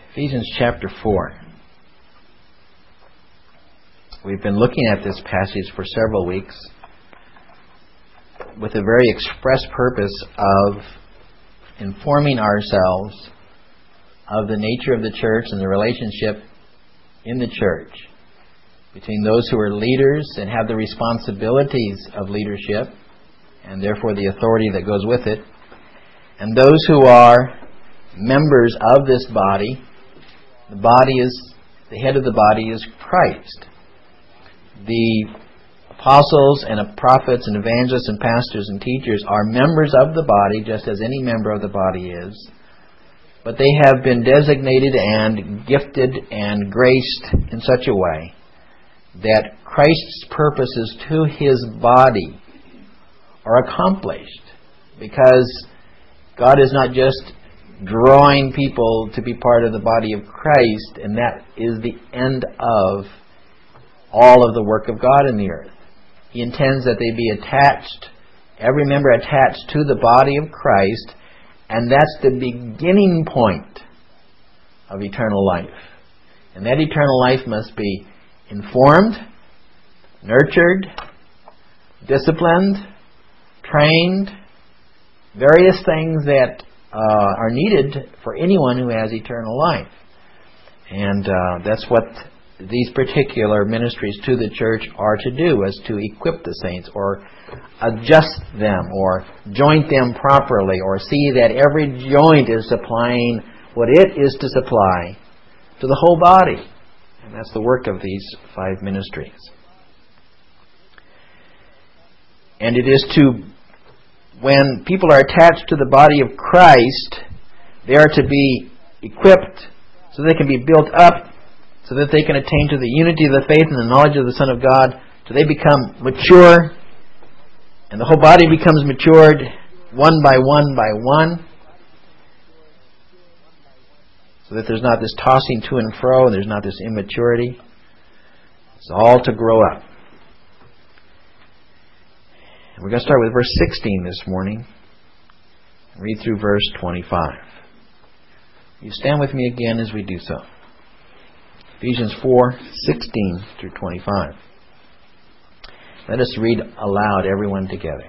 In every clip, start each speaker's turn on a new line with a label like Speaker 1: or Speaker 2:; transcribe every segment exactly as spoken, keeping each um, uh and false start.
Speaker 1: Ephesians chapter four. We've been looking at this passage for several weeks with a very express purpose of informing ourselves of the nature of the church and the relationship in the church between those who are leaders and have the responsibilities of leadership and therefore the authority that goes with it, and those who are members of this body. The body is, the head of the body is Christ. The apostles and prophets and evangelists and pastors and teachers are members of the body, just as any member of the body is. But they have been designated and gifted and graced in such a way that Christ's purposes to His body are accomplished, because God is not just drawing people to be part of the body of Christ, and that is the end of all of the work of God in the earth. He intends that they be attached, every member attached to the body of Christ, and that's the beginning point of eternal life. And that eternal life must be informed, nurtured, disciplined, trained, various things that uh, are needed for anyone who has eternal life. And uh, that's what these particular ministries to the church are to do, is to equip the saints, or adjust them, or joint them properly, or see that every joint is supplying what it is to supply to the whole body. And that's the work of these five ministries. And it is to, when people are attached to the body of Christ, they are to be equipped so they can be built up, so that they can attain to the unity of the faith and the knowledge of the Son of God, so they become mature, and the whole body becomes matured one by one by one, so that there's not this tossing to and fro, and there's not this immaturity. It's all to grow up. And we're going to start with verse sixteen this morning. Read through verse twenty-five. You stand with me again as we do so. Ephesians four, sixteen through twenty-five. Let us read aloud, everyone together.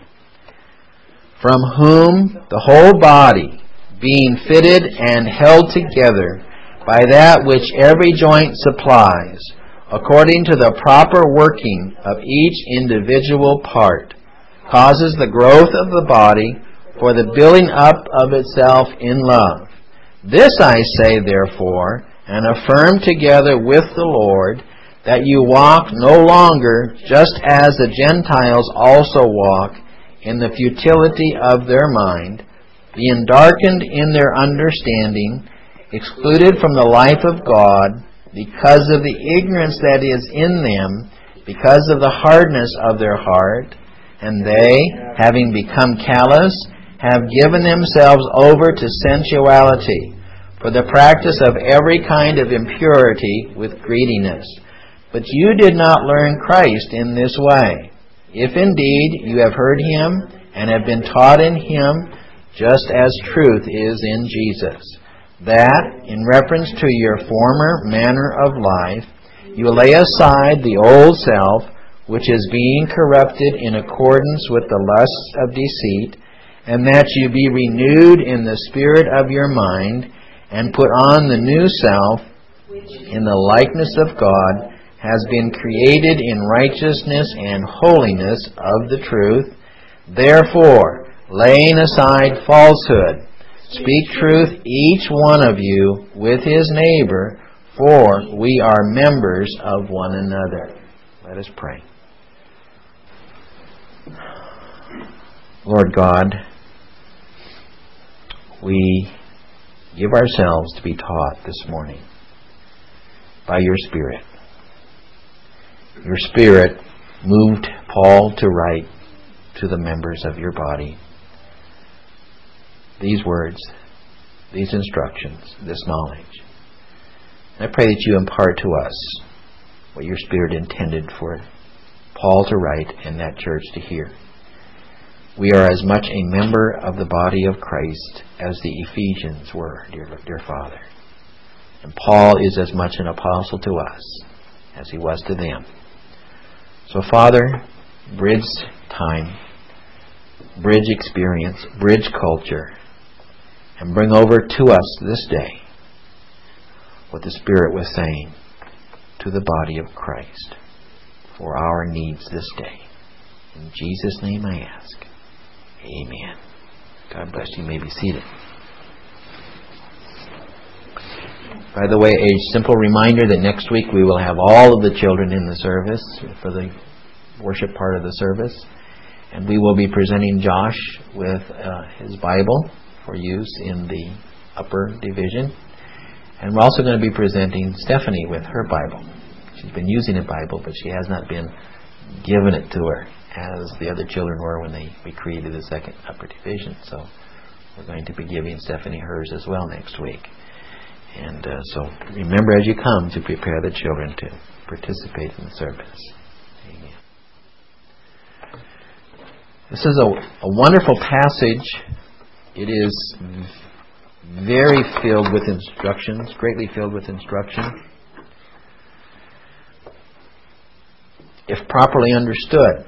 Speaker 1: From whom the whole body, being fitted and held together by that which every joint supplies, according to the proper working of each individual part, causes the growth of the body for the building up of itself in love. This I say, therefore, and affirm together with the Lord, that you walk no longer just as the Gentiles also walk, in the futility of their mind, being darkened in their understanding, excluded from the life of God, because of the ignorance that is in them, because of the hardness of their heart, and they, having become callous, have given themselves over to sensuality, for the practice of every kind of impurity with greediness. But you did not learn Christ in this way. If indeed you have heard Him and have been taught in Him, just as truth is in Jesus, that, in reference to your former manner of life, you lay aside the old self, which is being corrupted in accordance with the lusts of deceit, and that you be renewed in the spirit of your mind, and put on the new self, which in the likeness of God has been created in righteousness and holiness of the truth. Therefore, laying aside falsehood, speak truth each one of you with his neighbor, for we are members of one another. Let us pray. Lord God, we give ourselves to be taught this morning by your Spirit. Your Spirit moved Paul to write to the members of your body these words, these instructions, this knowledge. And I pray that you impart to us what your Spirit intended for Paul to write and that church to hear. We are as much a member of the body of Christ as the Ephesians were, dear, dear Father. And Paul is as much an apostle to us as he was to them. So Father, bridge time, bridge experience, bridge culture, and bring over to us this day what the Spirit was saying to the body of Christ for our needs this day. In Jesus' name I ask. Amen. God bless you. You may be seated. By the way, a simple reminder that next week we will have all of the children in the service for the worship part of the service. And we will be presenting Josh with uh, his Bible for use in the upper division. And we're also going to be presenting Stephanie with her Bible. She's been using a Bible, but she has not been given it to her as the other children were when they we created the second upper division. So we're going to be giving Stephanie hers as well next week. And uh, so remember as you come to prepare the children to participate in the service. Amen. This is a, a wonderful passage. It is very filled with instructions, greatly filled with instruction. If properly understood.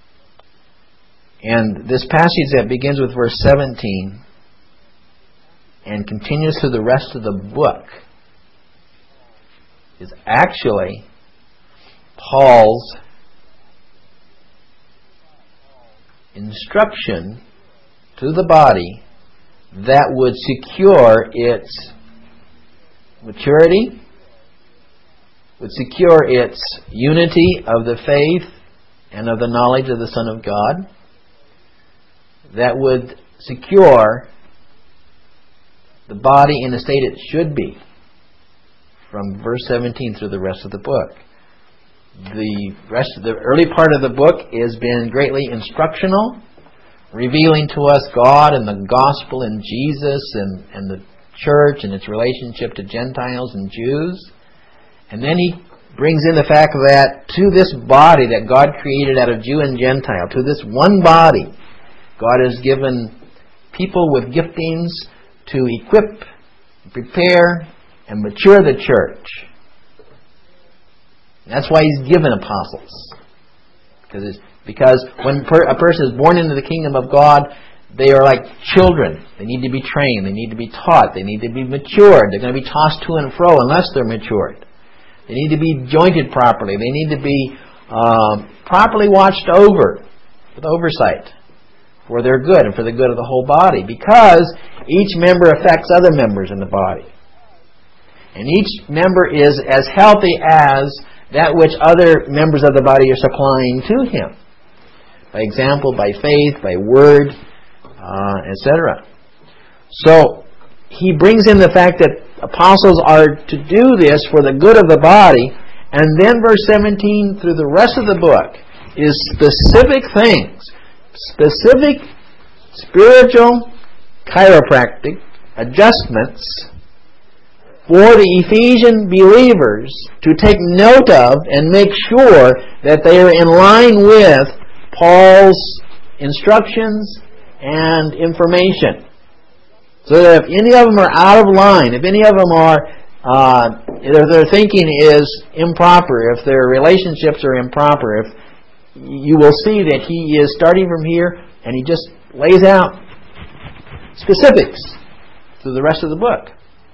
Speaker 1: And this passage that begins with verse seventeen and continues through the rest of the book is actually Paul's instruction to the body that would secure its maturity, would secure its unity of the faith and of the knowledge of the Son of God, that would secure the body in the state it should be from verse seventeen through the rest of the book. The rest of the early part of the book has been greatly instructional, revealing to us God and the gospel and Jesus and, and the church and its relationship to Gentiles and Jews. And then he brings in the fact that to this body that God created out of Jew and Gentile, to this one body, God has given people with giftings to equip, prepare, and mature the church. That's why He's given apostles. Because it's, because when per, a person is born into the kingdom of God, they are like children. They need to be trained. They need to be taught. They need to be matured. They're going to be tossed to and fro unless they're matured. They need to be jointed properly. They need to be uh, properly watched over with oversight for their good and for the good of the whole body, because each member affects other members in the body. And each member is as healthy as that which other members of the body are supplying to him. By example, by faith, by word, uh, et cetera. So, he brings in the fact that apostles are to do this for the good of the body, and then verse seventeen through the rest of the book is specific things, specific spiritual chiropractic adjustments for the Ephesian believers to take note of and make sure that they are in line with Paul's instructions and information. So that if any of them are out of line, if any of them are, uh, if their thinking is improper, if their relationships are improper, if you will see that he is starting from here and he just lays out specifics through the rest of the book.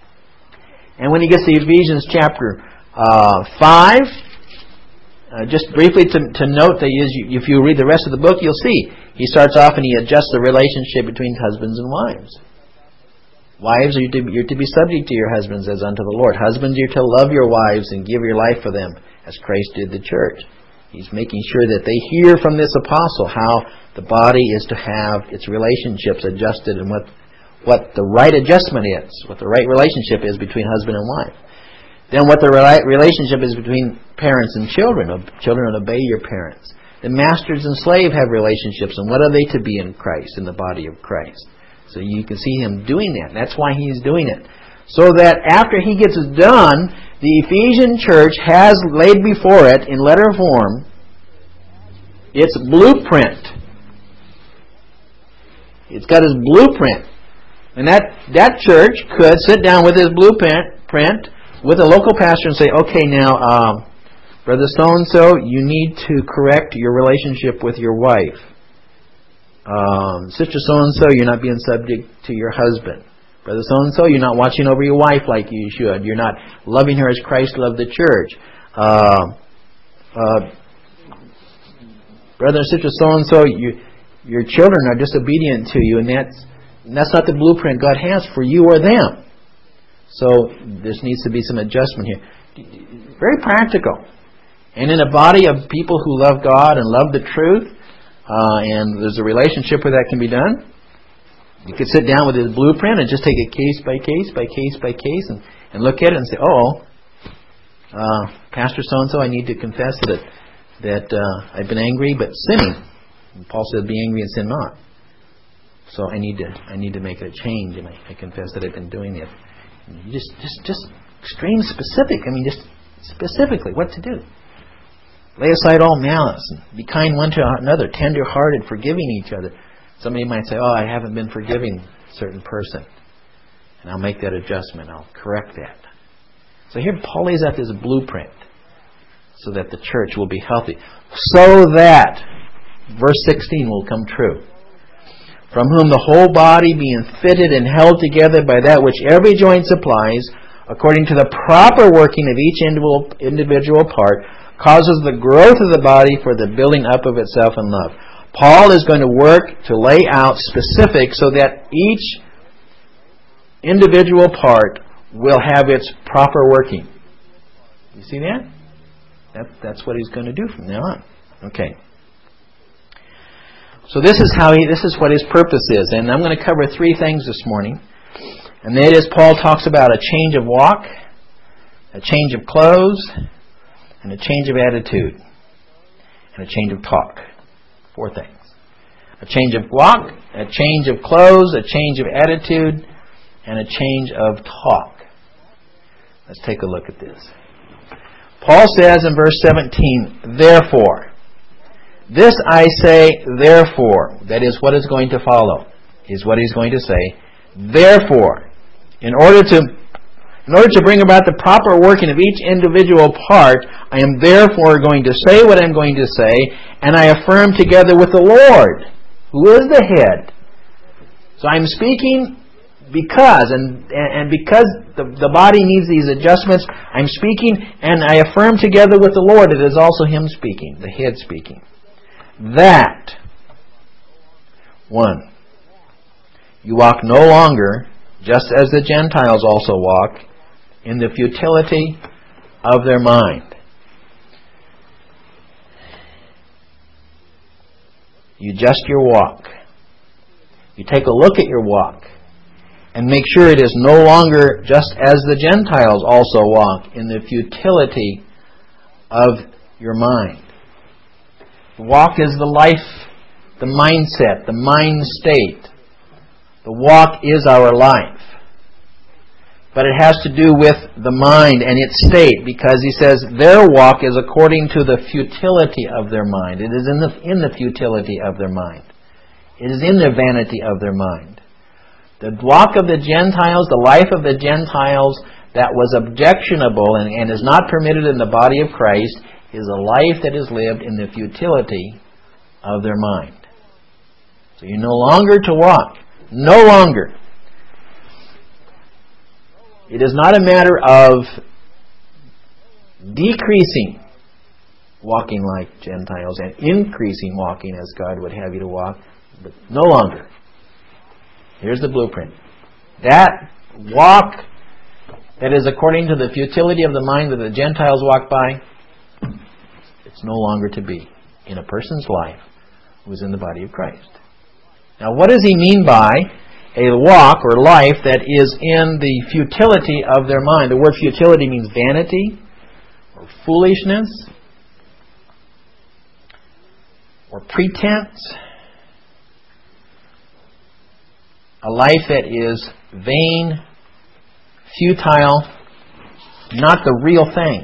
Speaker 1: And when he gets to Ephesians chapter uh, five, uh, just briefly to, to note that if you read the rest of the book, you'll see he starts off and he adjusts the relationship between husbands and wives. Wives, are you to, you're to be subject to your husbands as unto the Lord. Husbands, you're to love your wives and give your life for them as Christ did the church. He's making sure that they hear from this apostle how the body is to have its relationships adjusted and what what the right adjustment is, what the right relationship is between husband and wife. Then what the right relationship is between parents and children. Children obey your parents. The masters and slave have relationships, and what are they to be in Christ, in the body of Christ? So you can see him doing that. That's why he's doing it. So that after he gets done, the Ephesian church has laid before it, in letter form, its blueprint. It's got his blueprint. And that, that church could sit down with his blueprint, print, with a local pastor and say, okay, now, um, Brother so-and-so, you need to correct your relationship with your wife. Um, Sister so-and-so, you're not being subject to your husband. Brother so-and-so, you're not watching over your wife like you should. You're not loving her as Christ loved the church. Uh, uh, brother and sister so-and-so, you, your children are disobedient to you, and that's, and that's not the blueprint God has for you or them. So there needs to be some adjustment here. Very practical. And in a body of people who love God and love the truth, uh, and there's a relationship where that can be done, you could sit down with his blueprint and just take it case by case by case by case and, and look at it and say, oh, uh, Pastor so-and-so, I need to confess that that uh, I've been angry but sinning. And Paul said, be angry and sin not. So I need to I need to make a change, and I, I confess that I've been doing it. And you just, just, just extreme specific. I mean, just specifically what to do. Lay aside all malice and be kind one to another, tender-hearted, forgiving each other. Somebody might say, oh, I haven't been forgiving a certain person. And I'll make that adjustment. I'll correct that. So here Paul lays out this blueprint so that the church will be healthy. So that, verse sixteen will come true. From whom the whole body being fitted and held together by that which every joint supplies, according to the proper working of each individual part, causes the growth of the body for the building up of itself in love. Paul is going to work to lay out specifics so that each individual part will have its proper working. You see that? that? That's what he's going to do from now on. Okay. So this is how he. This is what his purpose is, and I'm going to cover three things this morning. And that is, Paul talks about a change of walk, a change of clothes, and a change of attitude, and a change of talk. Four things. A change of walk, a change of clothes, a change of attitude, and a change of talk. Let's take a look at this. Paul says in verse seventeen, therefore. This I say, therefore. That is what is going to follow, is what he's going to say. Therefore, in order to in order to bring about the proper working of each individual part, I am therefore going to say what I'm going to say, and I affirm together with the Lord, who is the head. So I'm speaking because, and and because the, the body needs these adjustments, I'm speaking, and I affirm together with the Lord. It is also Him speaking, the head speaking. That, one, you walk no longer, just as the Gentiles also walk, in the futility of their mind. You adjust your walk. You take a look at your walk and make sure it is no longer just as the Gentiles also walk, in the futility of your mind. The walk is the life, the mindset, the mind state. The walk is our life. But it has to do with the mind and its state, because he says their walk is according to the futility of their mind. It is in the in the futility of their mind. It is in the vanity of their mind. The walk of the Gentiles, the life of the Gentiles that was objectionable and, and is not permitted in the body of Christ, is a life that is lived in the futility of their mind. So you're no longer to walk. No longer. It is not a matter of decreasing walking like Gentiles and increasing walking as God would have you to walk, but no longer. Here's the blueprint. That walk that is according to the futility of the mind that the Gentiles walk by, it's no longer to be in a person's life who is in the body of Christ. Now, what does he mean by a walk or life that is in the futility of their mind? The word futility means vanity or foolishness or pretense. A life that is vain, futile, not the real thing.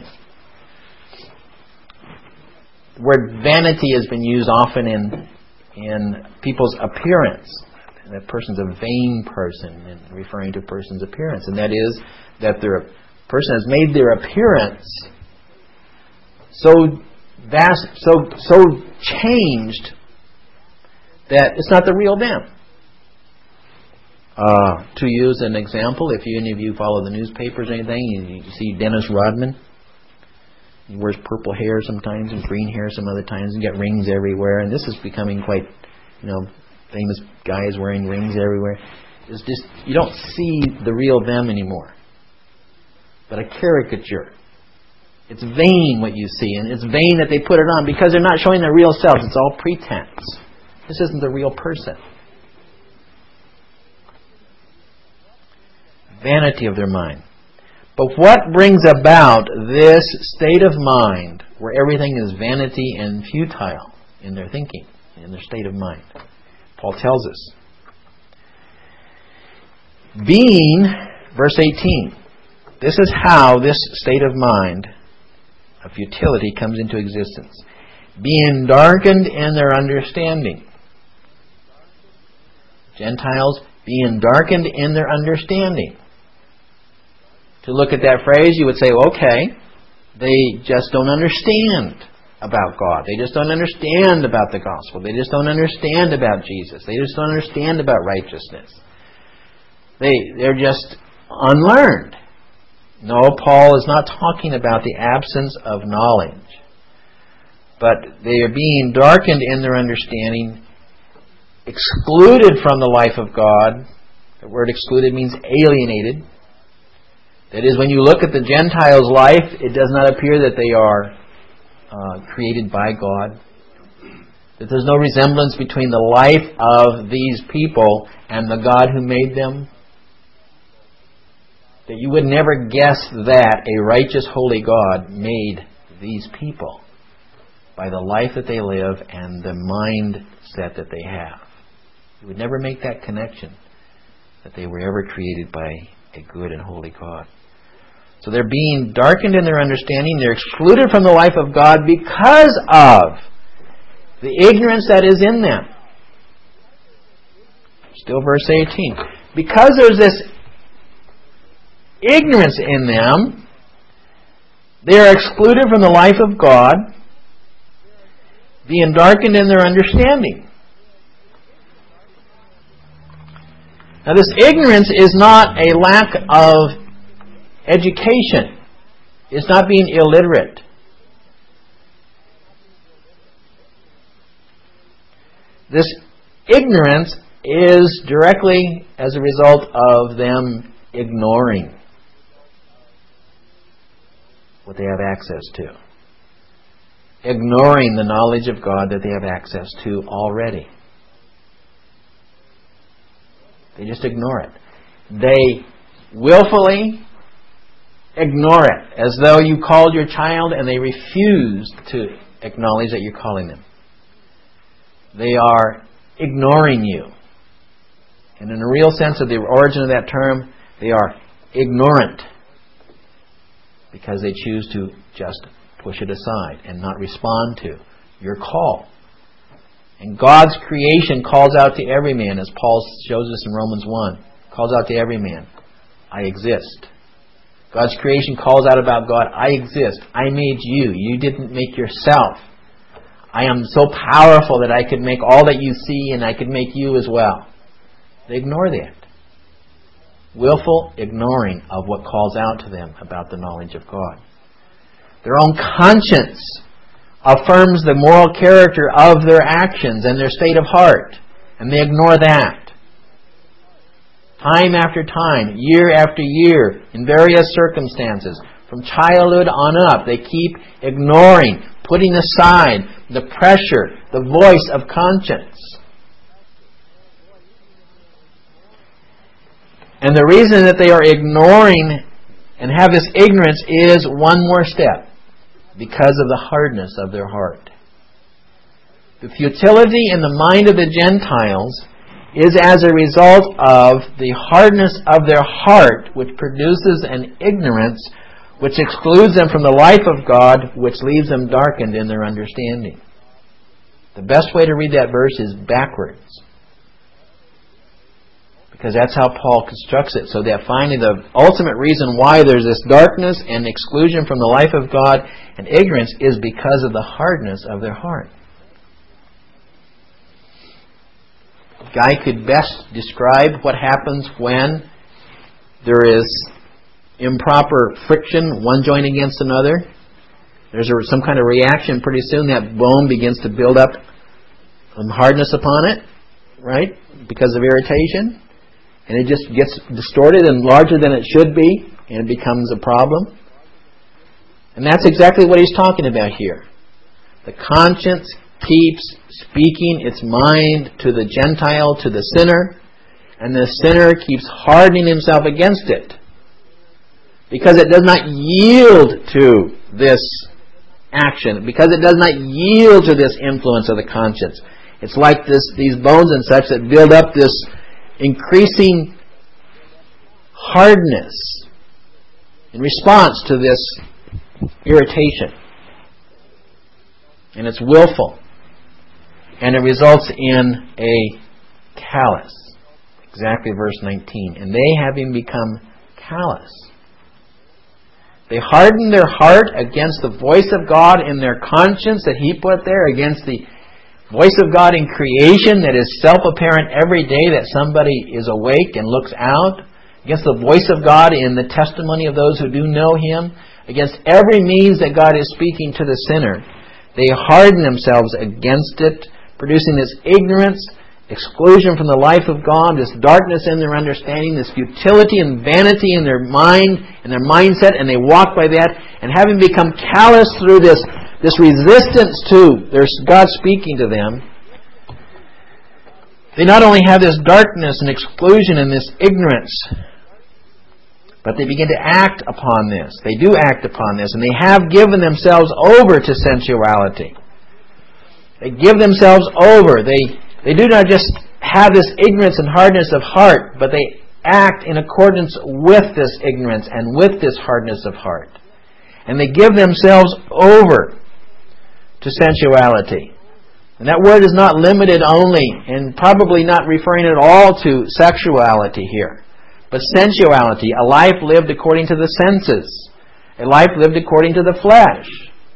Speaker 1: The word vanity has been used often in in people's appearance. That person's a vain person, and referring to a person's appearance, and that is that they're person has made their appearance so vast, so so changed that it's not the real them. Uh, to use an example, if you, any of you follow the newspapers or anything, you, you see Dennis Rodman. He wears purple hair sometimes and green hair some other times and got rings everywhere. And this is becoming quite, you know, famous guys wearing rings everywhere. It's just, you don't see the real them anymore, but a caricature. It's vain what you see, and it's vain that they put it on because they're not showing their real selves. It's all pretense. This isn't the real person. Vanity of their mind. But what brings about this state of mind where everything is vanity and futile in their thinking, in their state of mind? Paul tells us. Being, verse eighteen, this is how this state of mind of futility comes into existence. Being darkened in their understanding. Gentiles being darkened in their understanding. To look at that phrase, you would say, okay, they just don't understand about God. They just don't understand about the gospel. They just don't understand about Jesus. They just don't understand about righteousness. They, they're just unlearned. No, Paul is not talking about the absence of knowledge. But they are being darkened in their understanding, excluded from the life of God. The word excluded means alienated. That is, when you look at the Gentiles' life, it does not appear that they are uh, created by God. That there's no resemblance between the life of these people and the God who made them. That you would never guess that a righteous, holy God made these people by the life that they live and the mindset that they have. You would never make that connection that they were ever created by a good and holy God. So they're being darkened in their understanding. They're excluded from the life of God because of the ignorance that is in them. Still verse eighteen. Because there's this ignorance in them, they are excluded from the life of God, being darkened in their understanding. Now this ignorance is not a lack of education. It's not being illiterate. This ignorance is directly as a result of them ignoring what they have access to. Ignoring the knowledge of God that they have access to already. They just ignore it. They willfully ignore it, as though you called your child and they refuse to acknowledge that you're calling them. They are ignoring you. And in the real sense of the origin of that term, they are ignorant because they choose to just push it aside and not respond to your call. And God's creation calls out to every man, as Paul shows us in Romans one. Calls out to every man, I exist. God's creation calls out about God, I exist. I made you. You didn't make yourself. I am so powerful that I could make all that you see and I could make you as well. They ignore that. Willful ignoring of what calls out to them about the knowledge of God. Their own conscience affirms the moral character of their actions and their state of heart, and they ignore that. Time after time, year after year, in various circumstances, from childhood on up, they keep ignoring, putting aside the pressure, the voice of conscience. And the reason that they are ignoring and have this ignorance is one more step, because of the hardness of their heart. The futility in the mind of the Gentiles is as a result of the hardness of their heart, which produces an ignorance which excludes them from the life of God, which leaves them darkened in their understanding. The best way to read that verse is backwards. Because that's how Paul constructs it. So that finally the ultimate reason why there's this darkness and exclusion from the life of God and ignorance is because of the hardness of their heart. Guy could best describe what happens when there is improper friction, one joint against another. There's a, some kind of reaction. Pretty soon that bone begins to build up um, hardness upon it, right? Because of irritation. And it just gets distorted and larger than it should be, and it becomes a problem. And that's exactly what he's talking about here. The conscience keeps speaking its mind to the Gentile, to the sinner, and the sinner keeps hardening himself against it. Because it does not yield to this action, because it does not yield to this influence of the conscience. It's like this, these bones and such that build up this increasing hardness in response to this irritation. And it's willful. And it results in a callous. Exactly verse nineteen. And they, having become callous, they hardened their heart against the voice of God in their conscience that He put there, against the voice of God in creation that is self-apparent every day that somebody is awake and looks out, against the voice of God in the testimony of those who do know Him, against every means that God is speaking to the sinner. They harden themselves against it, producing this ignorance, exclusion from the life of God, this darkness in their understanding, this futility and vanity in their mind and their mindset, and they walk by that, and having become callous through this This resistance to their God speaking to them, they not only have this darkness and exclusion and this ignorance, but they begin to act upon this. They do act upon this, and they have given themselves over to sensuality. They give themselves over. They, they do not just have this ignorance and hardness of heart, but they act in accordance with this ignorance and with this hardness of heart. And they give themselves over to sensuality. And that word is not limited only, and probably not referring at all to sexuality here, but sensuality, a life lived according to the senses, a life lived according to the flesh.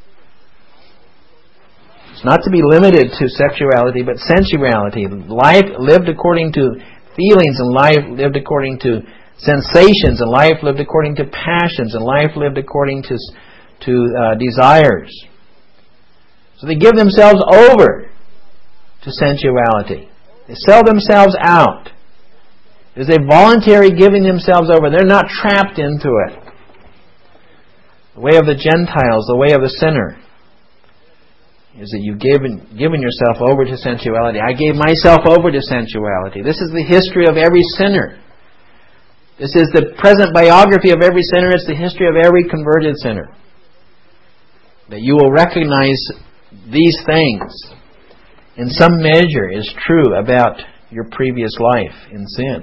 Speaker 1: It's not to be limited to sexuality, but sensuality, life lived according to feelings, and life lived according to sensations, and life lived according to passions, and life lived according to, to uh, desires. So they give themselves over to sensuality. They sell themselves out. There's a voluntary giving themselves over. They're not trapped into it. The way of the Gentiles, the way of the sinner, is that you've given, given yourself over to sensuality. I gave myself over to sensuality. This is the history of every sinner. This is the present biography of every sinner. It's the history of every converted sinner. That you will recognize these things in some measure is true about your previous life in sin.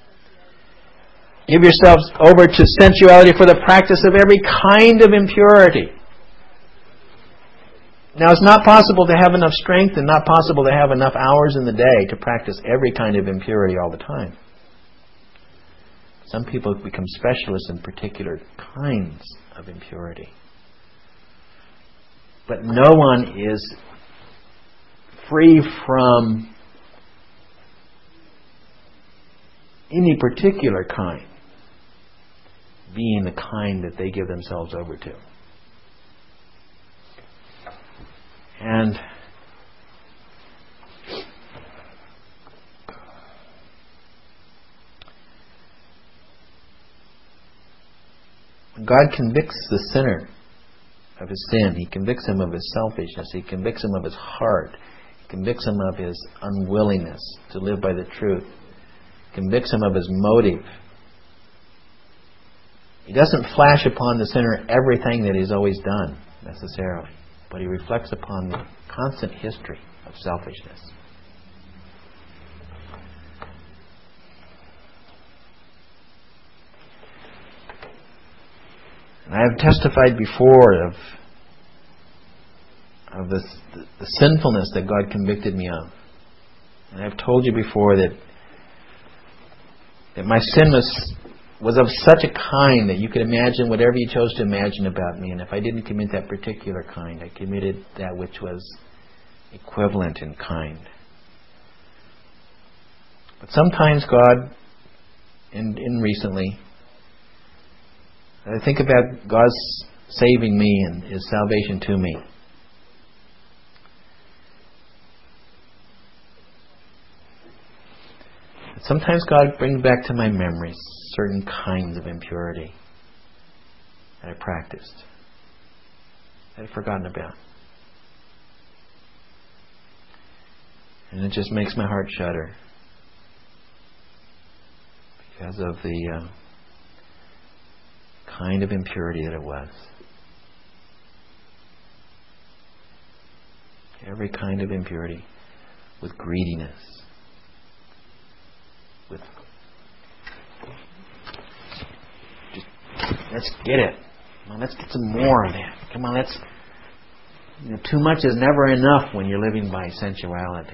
Speaker 1: Give yourselves over to sensuality for the practice of every kind of impurity. Now, it's not possible to have enough strength and not possible to have enough hours in the day to practice every kind of impurity all the time. Some people become specialists in particular kinds of impurity. But no one is free from any particular kind being the kind that they give themselves over to. And when God convicts the sinner of his sin, He convicts him of his selfishness, He convicts him of his heart, He convicts him of his unwillingness to live by the truth, He convicts him of his motive. He doesn't flash upon the sinner everything that he's always done, necessarily, but He reflects upon the constant history of selfishness. And I have testified before of, of the, the sinfulness that God convicted me of. And I've told you before that that my sin was, was of such a kind that you could imagine whatever you chose to imagine about me. And if I didn't commit that particular kind, I committed that which was equivalent in kind. But sometimes God, and, and recently, I think about God's saving me and His salvation to me. Sometimes God brings back to my memories certain kinds of impurity that I practiced, that I'd forgotten about. And it just makes my heart shudder because of the uh, kind of impurity that it was. Every kind of impurity with greediness, with just, let's get it. Come on, let's get some more of that. Come on, let's. You know, too much is never enough when you're living by sensuality.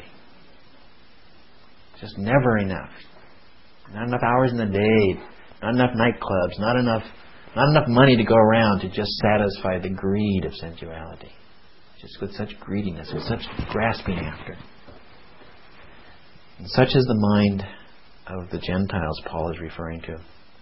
Speaker 1: Just never enough. Not enough hours in the day. Not enough nightclubs. Not enough. Not enough money to go around to just satisfy the greed of sensuality. Just with such greediness, with such grasping after. And such is the mind of the Gentiles Paul is referring to.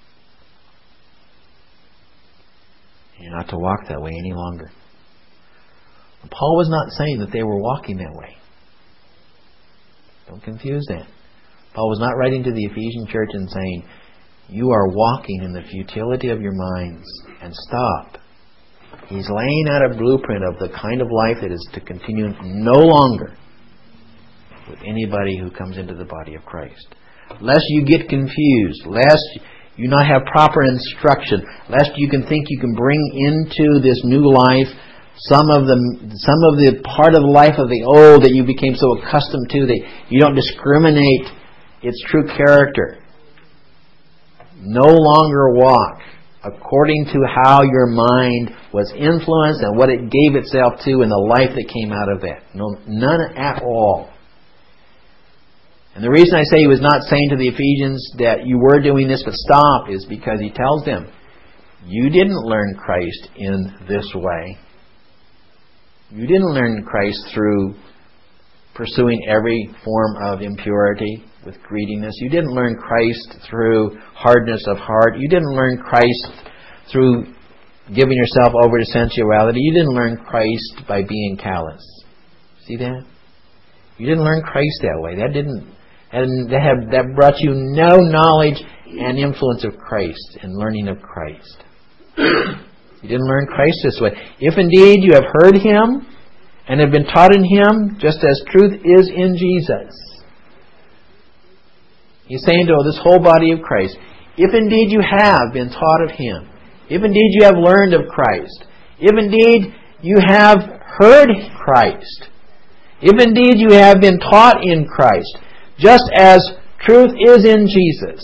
Speaker 1: You're not to walk that way any longer. Paul was not saying that they were walking that way. Don't confuse that. Paul was not writing to the Ephesian church and saying, you are walking in the futility of your minds, and stop. He's laying out a blueprint of the kind of life that is to continue no longer with anybody who comes into the body of Christ. Lest you get confused, lest you not have proper instruction, lest you can think you can bring into this new life some of the some of the part of the life of the old that you became so accustomed to that you don't discriminate its true character. No longer walk according to how your mind was influenced and what it gave itself to and the life that came out of that. No, none at all. And the reason I say he was not saying to the Ephesians that you were doing this but stop is because he tells them, you didn't learn Christ in this way. You didn't learn Christ through pursuing every form of impurity with greediness. You didn't learn Christ through hardness of heart. You didn't learn Christ through giving yourself over to sensuality. You didn't learn Christ by being callous. See that? You didn't learn Christ that way. That didn't and that, have, that brought you no knowledge and influence of Christ and learning of Christ. You didn't learn Christ this way. If indeed you have heard Him and have been taught in Him, just as truth is in Jesus. He's saying to this whole body of Christ, if indeed you have been taught of Him, if indeed you have learned of Christ, if indeed you have heard Christ, if indeed you have been taught in Christ, just as truth is in Jesus.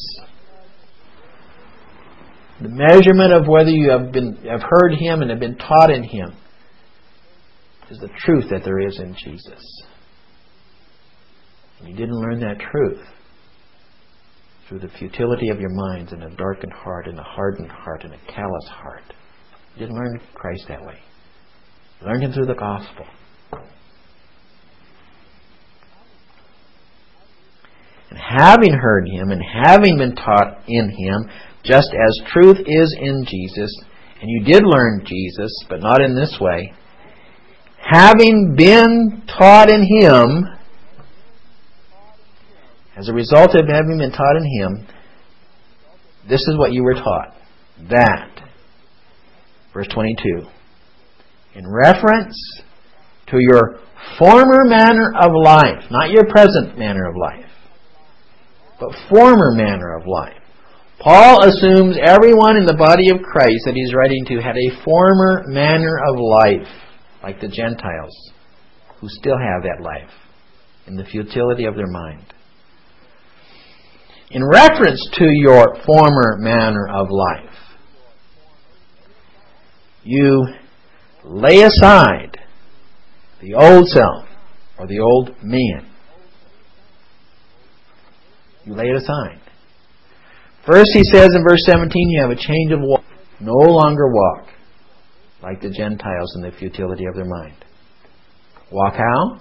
Speaker 1: The measurement of whether you have been have heard Him and have been taught in Him is the truth that there is in Jesus. And you didn't learn that truth through the futility of your minds and a darkened heart and a hardened heart and a callous heart. You didn't learn Christ that way. You learned Him through the gospel. And having heard Him and having been taught in Him, just as truth is in Jesus, and you did learn Jesus, but not in this way, having been taught in Him, as a result of having been taught in Him, this is what you were taught. That, verse twenty-two, in reference to your former manner of life, not your present manner of life, but former manner of life. Paul assumes everyone in the body of Christ that he's writing to had a former manner of life, like the Gentiles, who still have that life in the futility of their mind. In reference to your former manner of life, you lay aside the old self or the old man. You lay it aside. First he says in verse seventeen, you have a change of walk. No longer walk like the Gentiles in the futility of their mind. Walk how?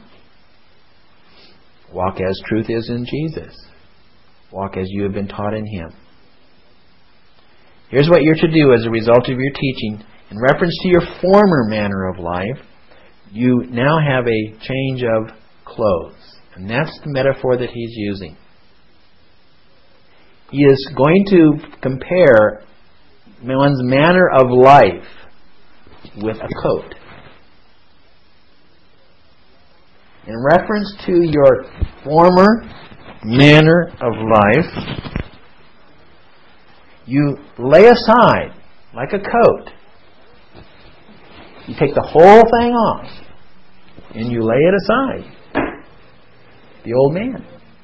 Speaker 1: Walk as truth is in Jesus. Walk as you have been taught in Him. Here's what you're to do as a result of your teaching. In reference to your former manner of life, you now have a change of clothes. And that's the metaphor that he's using. He is going to compare one's manner of life with a coat. In reference to your former manner of life, you lay aside, like a coat, you take the whole thing off and you lay it aside. The old man.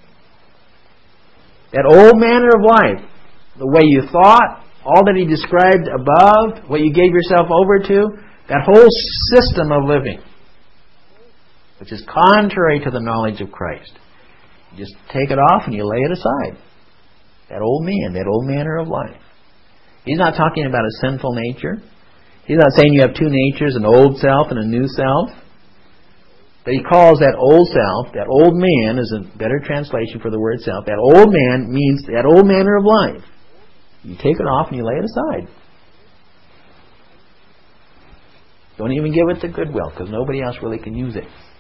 Speaker 1: That old manner of life, the way you thought, all that he described above, what you gave yourself over to, that whole system of living, which is contrary to the knowledge of Christ. You just take it off and you lay it aside. That old man, that old manner of life. He's not talking about a sinful nature. He's not saying you have two natures, an old self and a new self. But he calls that old self, that old man is a better translation for the word self. That old man means that old manner of life. You take it off and you lay it aside. Don't even give it to Goodwill, because nobody else really can use it.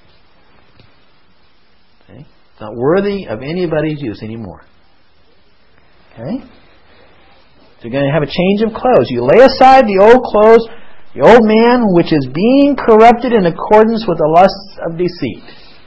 Speaker 1: Okay? It's not worthy of anybody's use anymore. Okay? So you're going to have a change of clothes. You lay aside the old clothes, the old man, which is being corrupted in accordance with the lusts of deceit.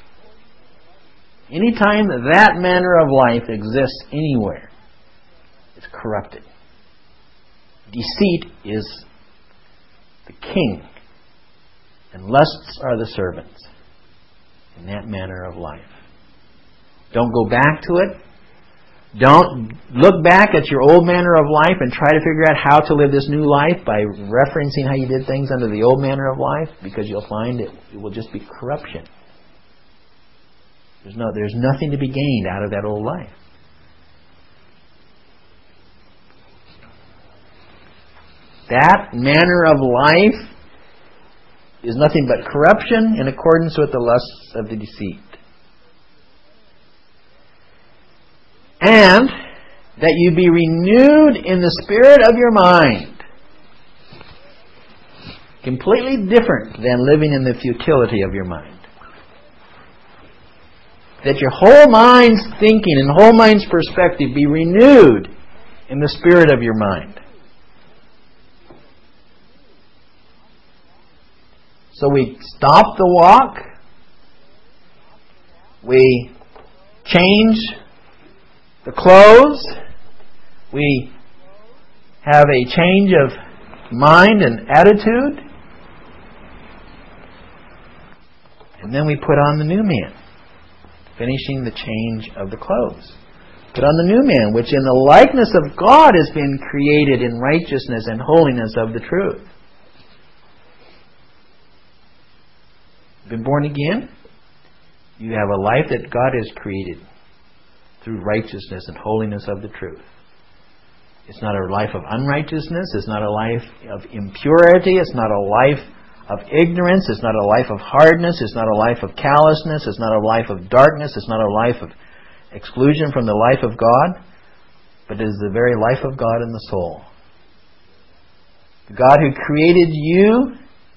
Speaker 1: Anytime that, that manner of life exists anywhere, it's corrupted. Deceit is the king, and lusts are the servants in that manner of life. Don't go back to it. Don't look back at your old manner of life and try to figure out how to live this new life by referencing how you did things under the old manner of life, because you'll find it, it will just be corruption. There's no, there's nothing to be gained out of that old life. That manner of life is nothing but corruption in accordance with the lusts of the deceit. And that you be renewed in the spirit of your mind. Completely different than living in the futility of your mind. That your whole mind's thinking and whole mind's perspective be renewed in the spirit of your mind. So we stop the walk. We change the clothes. We have a change of mind and attitude. And then we put on the new man, finishing the change of the clothes. Put on the new man, which in the likeness of God has been created in righteousness and holiness of the truth. Been born again? You have a life that God has created through righteousness and holiness of the truth. It's not a life of unrighteousness. It's not a life of impurity. It's not a life of ignorance. It's not a life of hardness. It's not a life of callousness. It's not a life of darkness. It's not a life of exclusion from the life of God. But it is the very life of God in the soul. The God who created you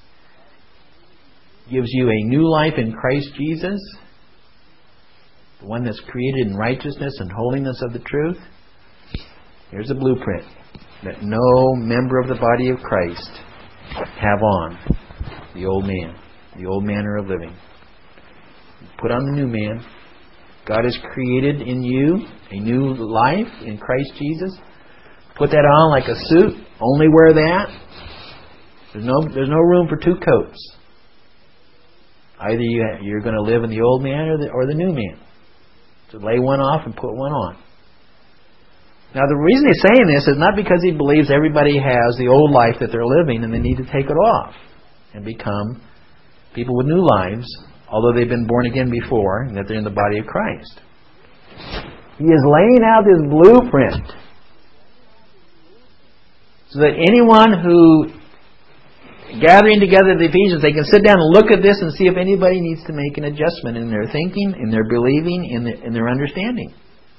Speaker 1: gives you a new life in Christ Jesus, the one that's created in righteousness and holiness of the truth. Here's a blueprint that no member of the body of Christ have on. The old man, the old manner of living. Put on the new man. God has created in you a new life in Christ Jesus. Put that on like a suit. Only wear that. There's no, there's no room for two coats. Either you, you're going to live in the old man or the, or the new man. So lay one off and put one on. Now the reason he's saying this is not because he believes everybody has the old life that they're living and they need to take it off and become people with new lives, although they've been born again before and that they're in the body of Christ. He is laying out this blueprint So that anyone who gathering together the Ephesians, they can sit down and look at this and see if anybody needs to make an adjustment in their thinking, in their believing, in, the, in their understanding.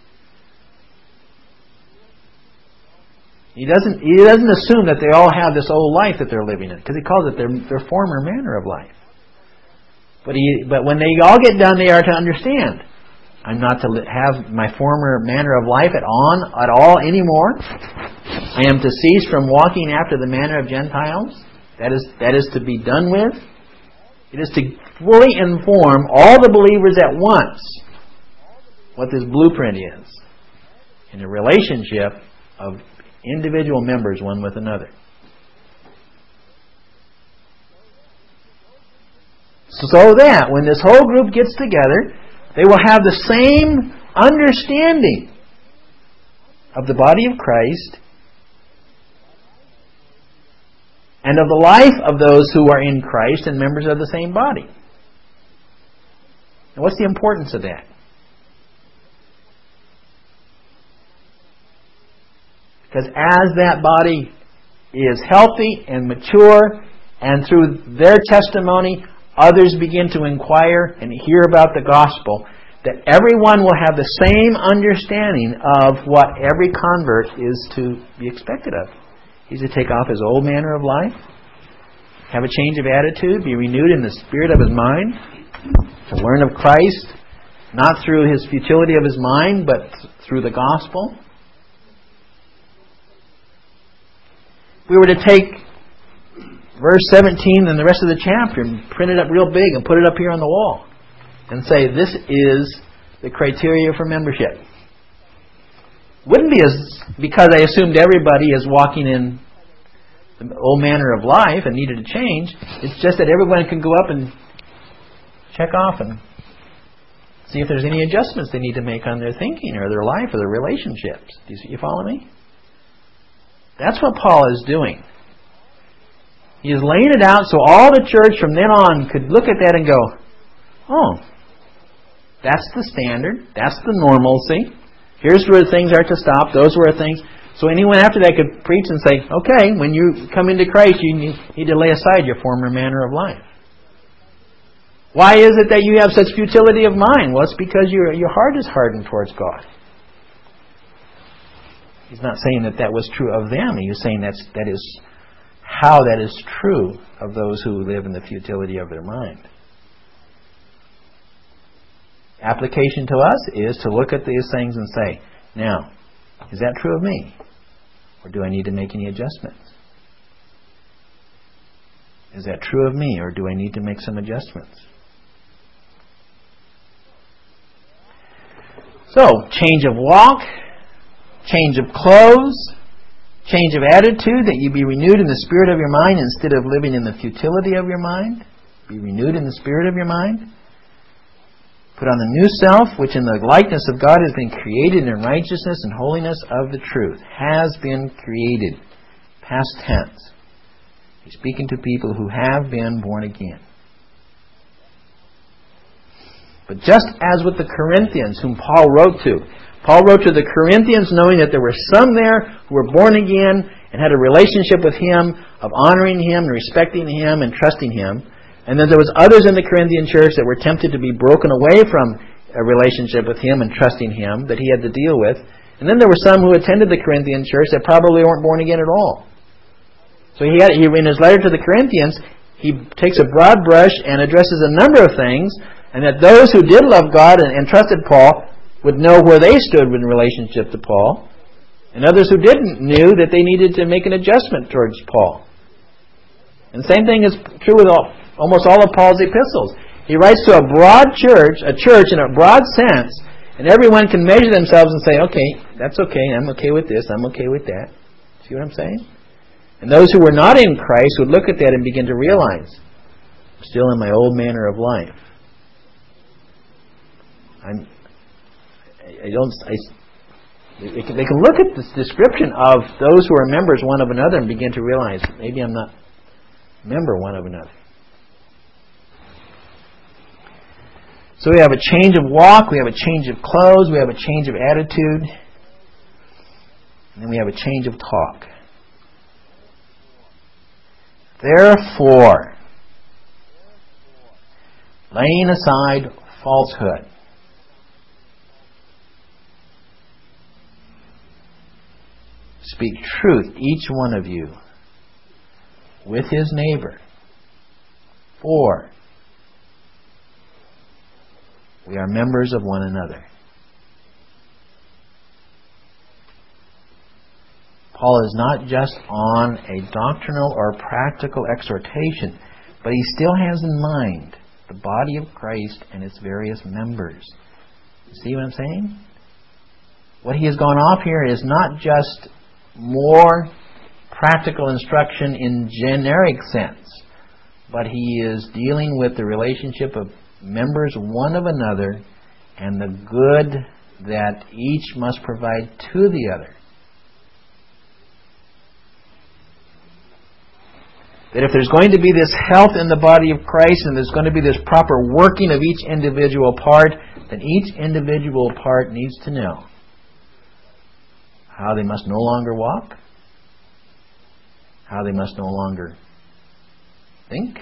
Speaker 1: He doesn't, he doesn't assume that they all have this old life that they're living in, because he calls it their, their former manner of life. But, he, but when they all get done, they are to understand, I'm not to have my former manner of life at, on, at all anymore. I am to cease from walking after the manner of Gentiles. That is, that is to be done with. It is to fully inform all the believers at once what this blueprint is in the relationship of individual members one with another. So that when this whole group gets together, they will have the same understanding of the body of Christ and of the life of those who are in Christ and members of the same body. Now, what's the importance of that? Because as that body is healthy and mature, and through their testimony, others begin to inquire and hear about the gospel, that everyone will have the same understanding of what every convert is to be expected of. He's to take off his old manner of life, have a change of attitude, be renewed in the spirit of his mind, to learn of Christ, not through his futility of his mind, but through the gospel. If we were to take verse seventeen and the rest of the chapter and print it up real big and put it up here on the wall and say, this is the criteria for membership. Wouldn't be as because I assumed everybody is walking in the old manner of life and needed to change. It's just that everyone can go up and check off and see if there's any adjustments they need to make on their thinking or their life or their relationships. Do you, you follow me? That's what Paul is doing. He is laying it out so all the church from then on could look at that and go, oh, that's the standard. That's the normalcy. Here's where things are to stop. Those were things. So anyone after that could preach and say, okay, when you come into Christ, you need, need to lay aside your former manner of life. Why is it that you have such futility of mind? Well, it's because your your heart is hardened towards God. He's not saying that that was true of them. He's saying that's, that is how that is true of those who live in the futility of their mind. Application to us is to look at these things and say, now, is that true of me? Or do I need to make any adjustments? Is that true of me? Or do I need to make some adjustments? So, change of walk, change of clothes, change of attitude, that you be renewed in the spirit of your mind instead of living in the futility of your mind. Be renewed in the spirit of your mind. Put on the new self, which in the likeness of God has been created in righteousness and holiness of the truth. Has been created. Past tense. He's speaking to people who have been born again. But just as with the Corinthians, whom Paul wrote to, Paul wrote to the Corinthians knowing that there were some there who were born again and had a relationship with him of honoring him and respecting him and trusting him. And then there was others in the Corinthian church that were tempted to be broken away from a relationship with him and trusting him that he had to deal with. And then there were some who attended the Corinthian church that probably weren't born again at all. So he had, he, in his letter to the Corinthians, he takes a broad brush and addresses a number of things, and that those who did love God and, and trusted Paul would know where they stood in relationship to Paul, and others who didn't knew that they needed to make an adjustment towards Paul. And the same thing is true with all, almost all of Paul's epistles. He writes to a broad church, a church in a broad sense, and everyone can measure themselves and say, okay, that's okay, I'm okay with this, I'm okay with that. See what I'm saying? And those who were not in Christ would look at that and begin to realize, I'm still in my old manner of life. I'm, I don't, I, they can, they can look at this description of those who are members one of another and begin to realize, maybe I'm not a member one of another. So we have a change of walk, we have a change of clothes, we have a change of attitude, and then we have a change of talk. Therefore, laying aside falsehood, speak truth, each one of you, with his neighbor. For we are members of one another. Paul is not just on a doctrinal or practical exhortation, but he still has in mind the body of Christ and its various members. You see what I'm saying? What he has gone off here is not just more practical instruction in generic sense, but he is dealing with the relationship of members one of another and the good that each must provide to the other. That if there's going to be this health in the body of Christ and there's going to be this proper working of each individual part, then each individual part needs to know how they must no longer walk, how they must no longer think,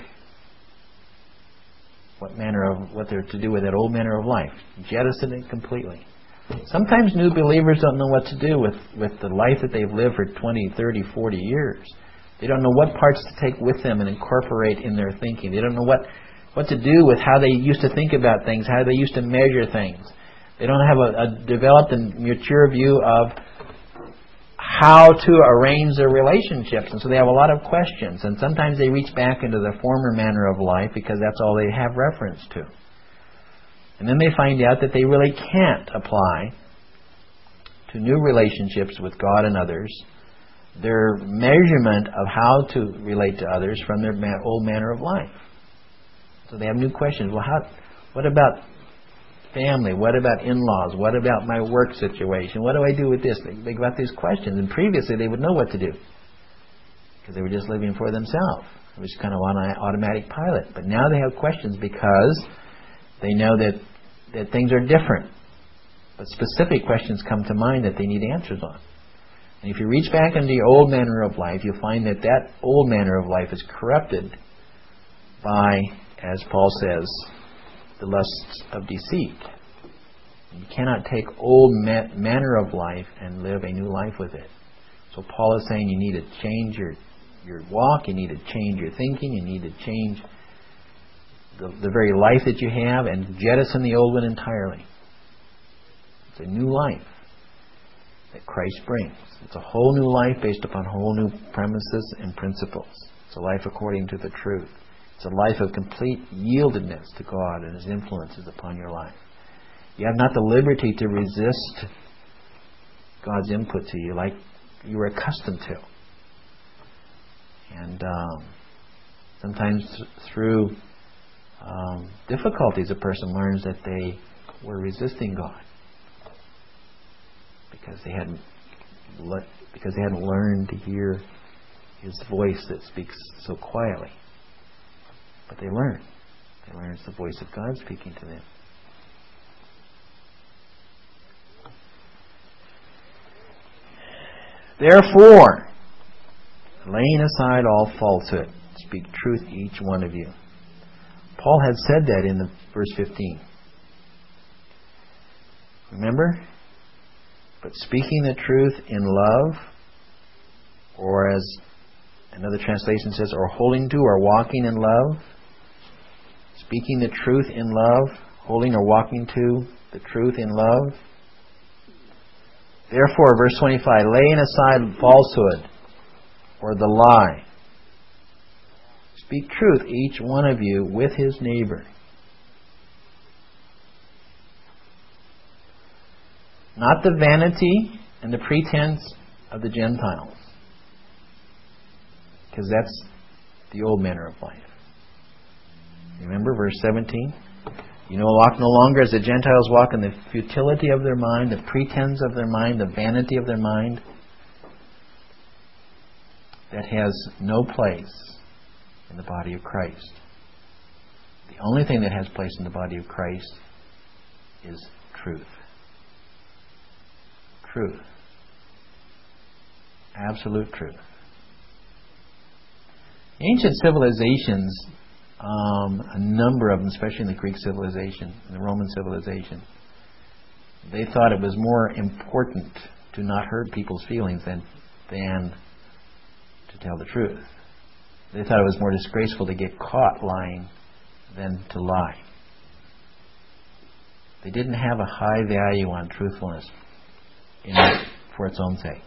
Speaker 1: what manner of what they're to do with that old manner of life. Jettison it completely. Sometimes new believers don't know what to do with, with the life that they've lived for twenty, thirty, forty years. They don't know what parts to take with them and incorporate in their thinking. They don't know what, what to do with how they used to think about things, how they used to measure things. They don't have a, a developed and mature view of how to arrange their relationships. And so they have a lot of questions. And sometimes they reach back into the former manner of life because that's all they have reference to. And then they find out that they really can't apply to new relationships with God and others their measurement of how to relate to others from their old manner of life. So they have new questions. Well, how? What about family? What about in-laws? What about my work situation? What do I do with this? They, they got these questions, and previously they would know what to do because they were just living for themselves. It was kind of on an automatic pilot. But now they have questions because they know that, that things are different. But specific questions come to mind that they need answers on. And if you reach back into the old manner of life, you'll find that that old manner of life is corrupted by, as Paul says, the lusts of deceit. You cannot take old ma- manner of life and live a new life with it. So Paul is saying you need to change your, your walk, you need to change your thinking, you need to change the, the very life that you have and jettison the old one entirely. It's a new life that Christ brings. It's a whole new life based upon whole new premises and principles. It's a life according to the truth. It's a life of complete yieldedness to God and His influences upon your life. You have not the liberty to resist God's input to you like you were accustomed to. And um, sometimes th- through um, difficulties, a person learns that they were resisting God because they hadn't le- because they hadn't learned to hear His voice that speaks so quietly. But they learn. They learn it's the voice of God speaking to them. Therefore, laying aside all falsehood, speak truth each one of you. Paul had said that in the verse fifteen. Remember? But speaking the truth in love, or as another translation says, or holding to or walking in love. Speaking the truth in love, holding or walking to the truth in love. Therefore, verse twenty-five, laying aside falsehood or the lie. Speak truth, each one of you, with his neighbor. Not the vanity and the pretense of the Gentiles. Because that's the old manner of life. Remember verse seventeen? You know, walk no longer as the Gentiles walk in the futility of their mind, the pretense of their mind, the vanity of their mind. That has no place in the body of Christ. The only thing that has place in the body of Christ is truth. Truth. Absolute truth. Ancient civilizations, um, a number of them, especially in the Greek civilization, and the Roman civilization, they thought it was more important to not hurt people's feelings than, than to tell the truth. They thought it was more disgraceful to get caught lying than to lie. They didn't have a high value on truthfulness in it for its own sake.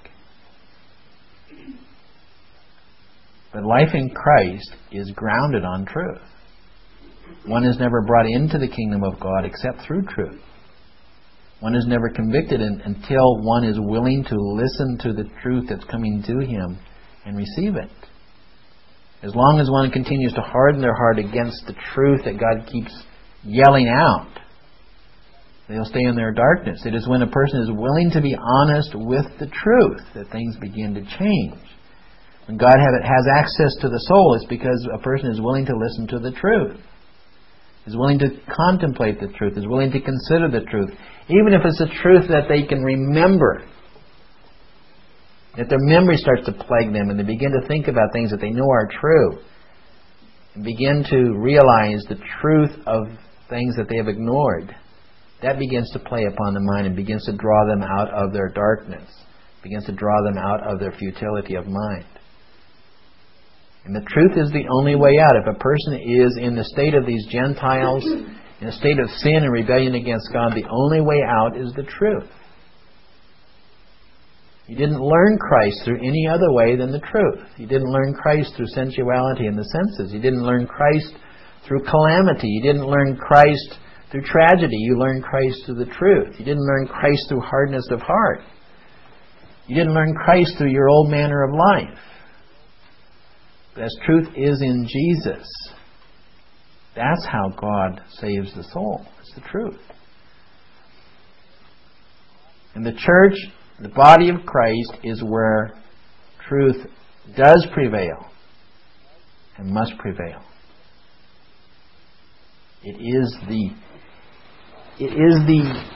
Speaker 1: But life in Christ is grounded on truth. One is never brought into the kingdom of God except through truth. One is never convicted in, until one is willing to listen to the truth that's coming to him and receive it. As long as one continues to harden their heart against the truth that God keeps yelling out, they'll stay in their darkness. It is when a person is willing to be honest with the truth that things begin to change. When God have it, has access to the soul, it's because a person is willing to listen to the truth, is willing to contemplate the truth, is willing to consider the truth, even if it's a truth that they can remember. That their memory starts to plague them and they begin to think about things that they know are true and begin to realize the truth of things that they have ignored. That begins to play upon the mind and begins to draw them out of their darkness, begins to draw them out of their futility of mind. And the truth is the only way out. If a person is in the state of these Gentiles, in a state of sin and rebellion against God, the only way out is the truth. You didn't learn Christ through any other way than the truth. You didn't learn Christ through sensuality and the senses. You didn't learn Christ through calamity. You didn't learn Christ through tragedy. You learned Christ through the truth. You didn't learn Christ through hardness of heart. You didn't learn Christ through your old manner of life. As truth is in Jesus, that's how God saves the soul. It's the truth. And the church, the body of Christ, is where truth does prevail and must prevail. It is the it is the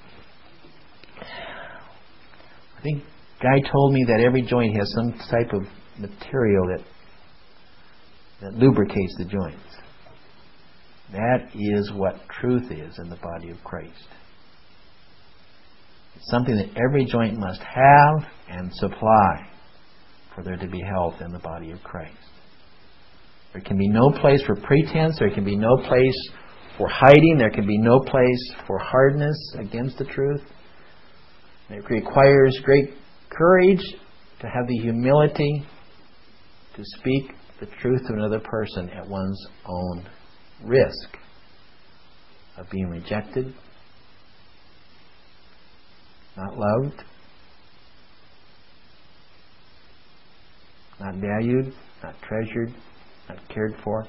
Speaker 1: I think Guy told me that every joint has some type of material that that lubricates the joints. That is what truth is in the body of Christ. It's something that every joint must have and supply for there to be health in the body of Christ. There can be no place for pretense. There can be no place for hiding. There can be no place for hardness against the truth. It requires great courage to have the humility to speak the truth to another person at one's own risk of being rejected, not loved, not valued, not treasured, not cared for.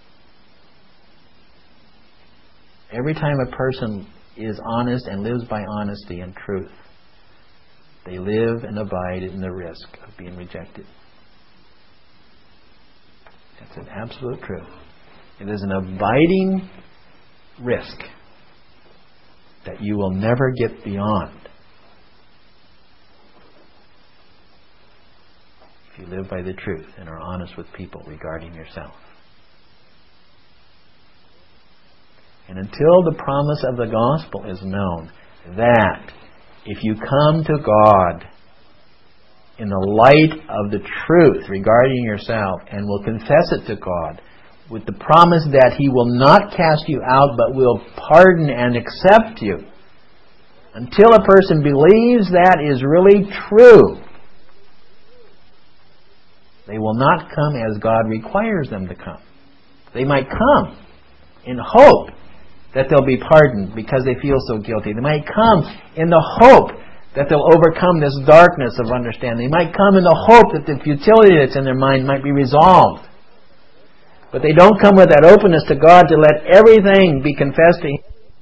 Speaker 1: Every time a person is honest and lives by honesty and truth, they live and abide in the risk of being rejected. That's an absolute truth. It is an abiding risk that you will never get beyond if you live by the truth and are honest with people regarding yourself. And until the promise of the gospel is known, that if you come to God in the light of the truth regarding yourself and will confess it to God with the promise that He will not cast you out but will pardon and accept you, until a person believes that is really true, they will not come as God requires them to come. They might come in hope that they'll be pardoned because they feel so guilty. They might come in the hope that they'll overcome this darkness of understanding. They might come in the hope that the futility that's in their mind might be resolved. But they don't come with that openness to God to let everything be confessed to Him.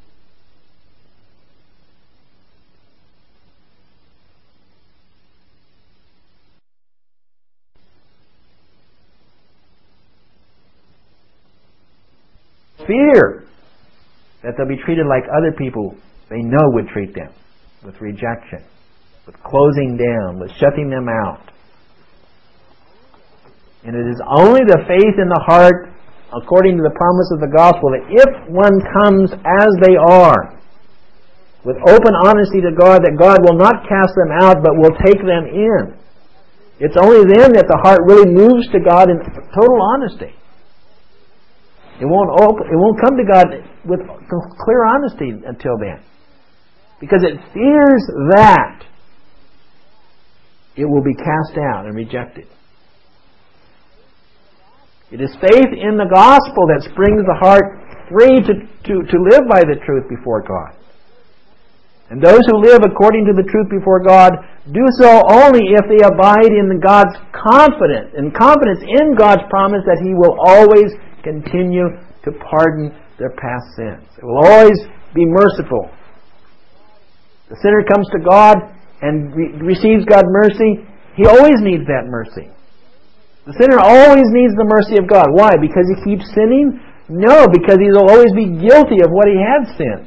Speaker 1: Fear that they'll be treated like other people they know would treat them, with rejection, with closing down, with shutting them out. And it is only the faith in the heart, according to the promise of the gospel, that if one comes as they are, with open honesty to God, that God will not cast them out, but will take them in. It's only then that the heart really moves to God in total honesty. It won't open, it won't come to God with clear honesty until then. Because it fears that it will be cast out and rejected. It is faith in the gospel that springs the heart free to, to, to live by the truth before God. And those who live according to the truth before God do so only if they abide in God's confidence, and confidence in God's promise that He will always continue to pardon their past sins. It will always be merciful. The sinner comes to God and re- receives God's mercy. He always needs that mercy. The sinner always needs the mercy of God. Why? Because he keeps sinning? No, because he will always be guilty of what he had sinned.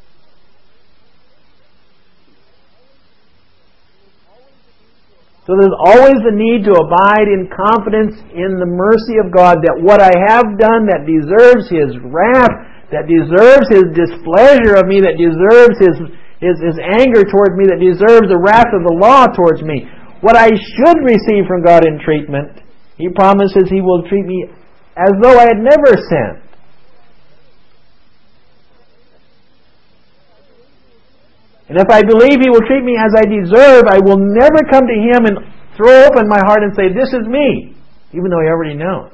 Speaker 1: So there's always the need to abide in confidence in the mercy of God, that what I have done that deserves His wrath, that deserves His displeasure of me, that deserves His, His, His anger towards me, that deserves the wrath of the law towards me, what I should receive from God in treatment, He promises He will treat me as though I had never sinned. And if I believe He will treat me as I deserve, I will never come to Him and throw open my heart and say, this is me, even though He already knows.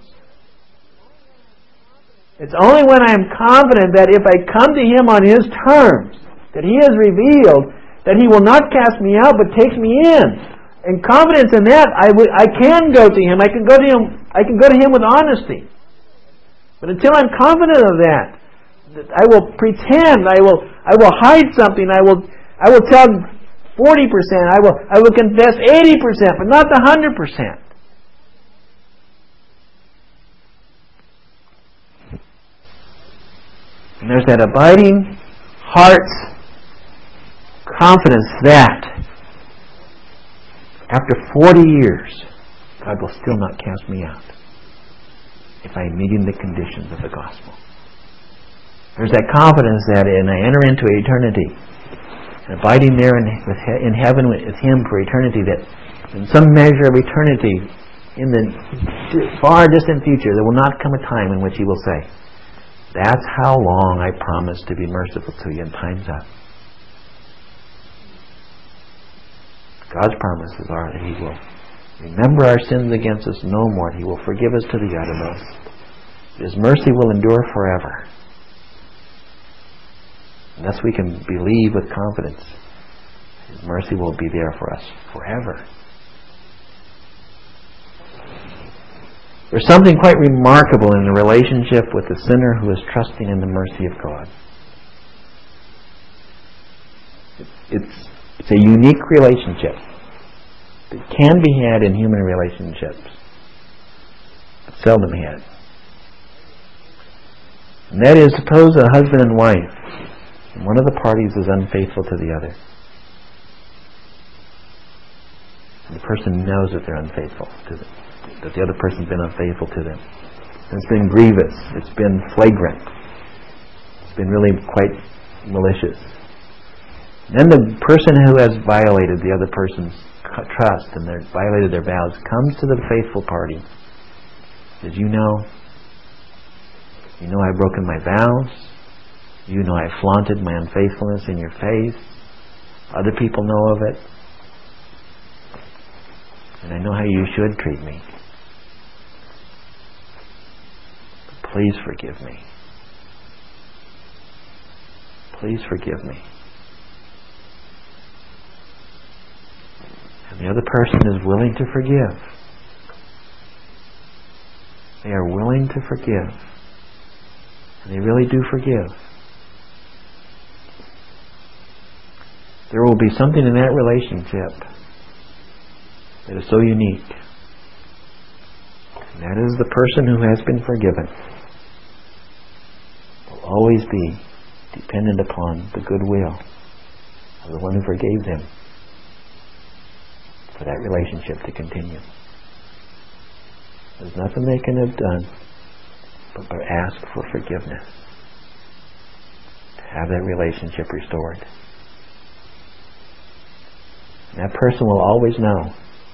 Speaker 1: It's only when I am confident that if I come to Him on His terms, that He has revealed that He will not cast me out but takes me in. And confidence in that, I, w- I can go to Him. I can go to Him. I can go to Him with honesty. But until I'm confident of that, I will pretend. I will. I will hide something. I will. I will tell forty percent. I will. I will confess eighty percent, but not the hundred percent. And there's that abiding heart's confidence that after forty years, God will still not cast me out if I am meeting the conditions of the gospel. There's that confidence that when I enter into eternity, and abiding there in, in heaven with Him for eternity, that in some measure of eternity, in the far distant future, there will not come a time in which He will say, that's how long I promised to be merciful to you, and time's up. God's promises are that He will remember our sins against us no more. He will forgive us to the uttermost. His mercy will endure forever. And thus we can believe with confidence. His mercy will be there for us forever. There's something quite remarkable in the relationship with the sinner who is trusting in the mercy of God. It's It's a unique relationship that can be had in human relationships, but seldom had. And that is, suppose a husband and wife, and one of the parties is unfaithful to the other. And the person knows that they're unfaithful to them, that the other person's been unfaithful to them. And it's been grievous. It's been flagrant. It's been really quite malicious. Then the person who has violated the other person's trust and they're violated their vows comes to the faithful party. Says, you know, you know I've broken my vows. You know I flaunted my unfaithfulness in your face. Other people know of it. And I know how you should treat me. But please forgive me. Please forgive me. And the other person is willing to forgive. They are willing to forgive. And they really do forgive. There will be something in that relationship that is so unique. And that is the person who has been forgiven will always be dependent upon the goodwill of the one who forgave them for that relationship to continue. There's nothing they can have done but to ask for forgiveness, to have that relationship restored. And that person will always know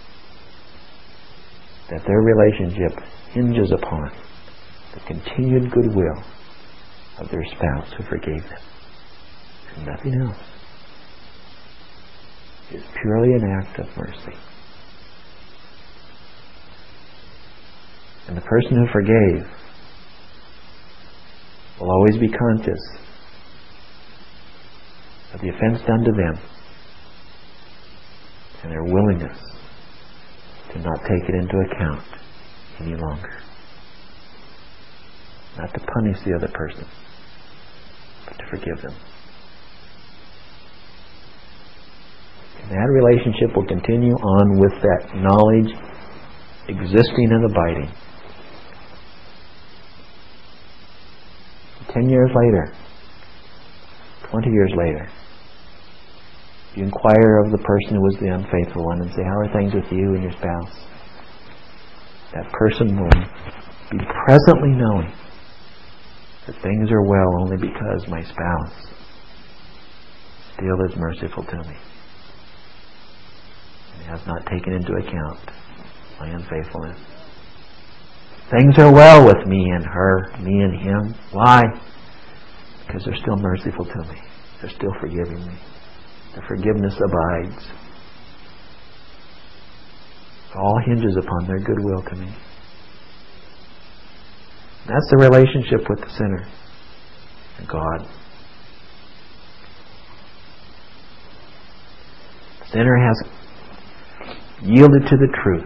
Speaker 1: that their relationship hinges upon the continued goodwill of their spouse who forgave them, and nothing else. It's purely an act of mercy. And the person who forgave will always be conscious of the offense done to them and their willingness to not take it into account any longer. Not to punish the other person, but to forgive them. And that relationship will continue on with that knowledge existing and abiding. Ten years later, twenty years later, you inquire of the person who was the unfaithful one and say, how are things with you and your spouse? That person will be presently knowing that things are well only because my spouse still is merciful to me and has not taken into account my unfaithfulness. Things are well with me and her, me and him. Why? Because they're still merciful to me. They're still forgiving me. The forgiveness abides. It all hinges upon their goodwill to me. That's the relationship with the sinner and God. The sinner has yielded to the truth.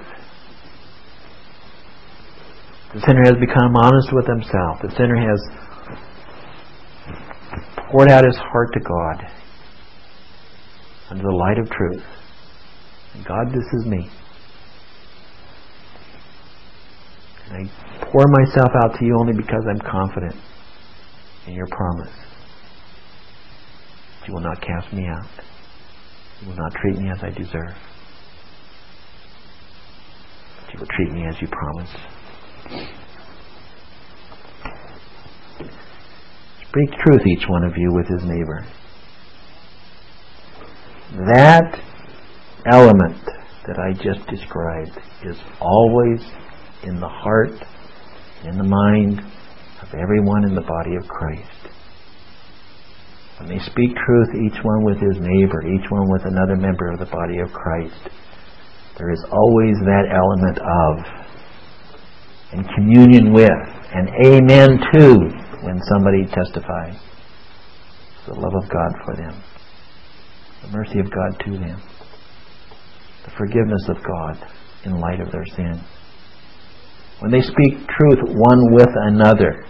Speaker 1: The sinner has become honest with himself. The sinner has poured out his heart to God under the light of truth. And God, this is me. And I pour myself out to you only because I'm confident in your promise. You will not cast me out. You will not treat me as I deserve. But you will treat me as you promised. Speak truth, each one of you, with his neighbor. That element that I just described is always in the heart, in the mind of everyone in the body of Christ. When they speak truth, each one with his neighbor, each one with another member of the body of Christ, there is always that element of, and communion with, and amen to, when somebody testifies the love of God for them, the mercy of God to them, the forgiveness of God in light of their sin. When they speak truth one with another,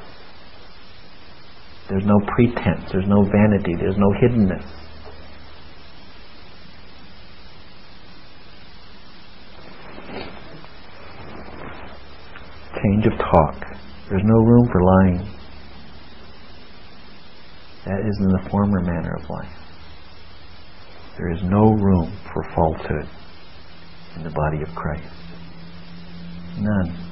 Speaker 1: there's no pretense, there's no vanity, there's no hiddenness. Change of talk. There's no room for lying. That is in the former manner of life. There is no room for falsehood in the body of Christ. None.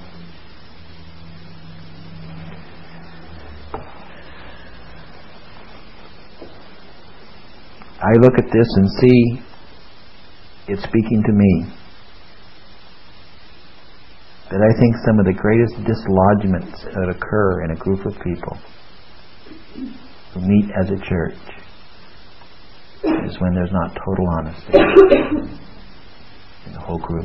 Speaker 1: I look at this and see it speaking to me that I think some of the greatest dislodgements that occur in a group of people who meet as a church is when there's not total honesty in the whole group.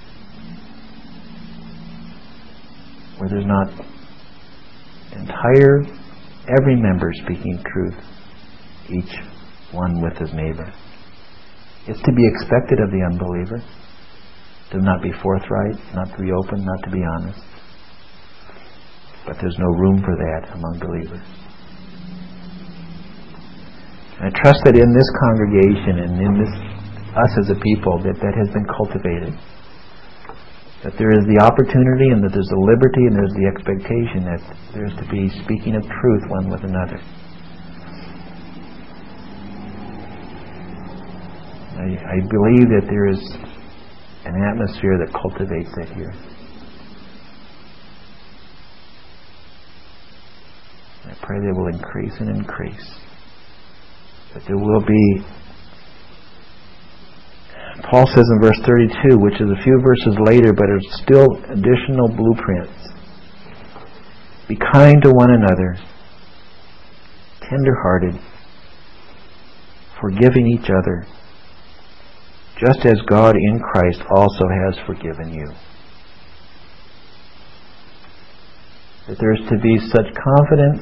Speaker 1: Where there's not entire, every member speaking truth, each one with his neighbor. It's to be expected of the unbeliever to not be forthright, not to be open, not to be honest. But there's no room for that among believers. And I trust that in this congregation and in this, us as a people, that that has been cultivated. That there is the opportunity and that there's the liberty and there's the expectation that there's to be speaking of truth one with another. I, I believe that there is an atmosphere that cultivates that here. I pray they will increase and increase. That there will be, Paul says in verse thirty-two, which is a few verses later, but it's still additional blueprints. Be kind to one another, tender-hearted, forgiving each other, just as God in Christ also has forgiven you. That there is to be such confidence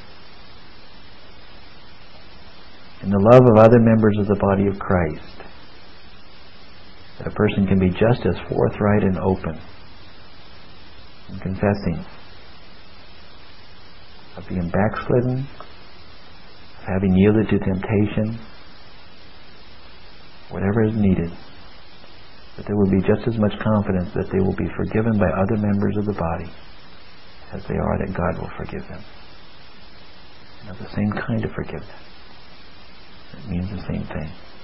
Speaker 1: in the love of other members of the body of Christ that a person can be just as forthright and open in confessing of being backslidden, of having yielded to temptation, whatever is needed, that there will be just as much confidence that they will be forgiven by other members of the body as they are that God will forgive them. And of the same kind of forgiveness. It means the same thing.